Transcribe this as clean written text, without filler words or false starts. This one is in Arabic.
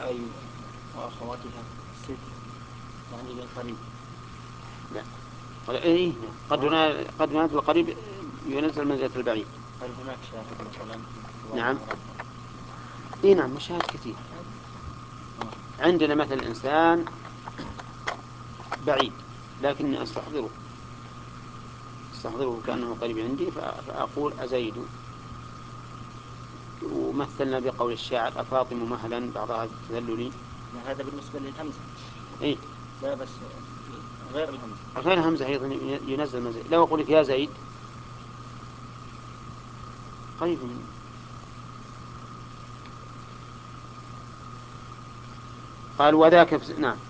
أيوب وأخواتها 6 يعني للقريب. لا إيه قد ينزل القريب ينزل منزلة البعيد. هل هناك شاهد مثلا في نعم. الأعراف؟ إيه نعم مشاهد كثير. عندنا مثل إنسان بعيد لكني أستحضره كأنه قريب عندي فأقول أزيد. ومثلنا بقول الشاعر أفاطم مهلا بعضها تذللي. هذا بالنسبة للهمزة. إيه؟ لا بس غير الهمزة. غير همزة أيضا ينزل منزل. لو أقول لك يا زيد قريب مني. قال وذاك نعم.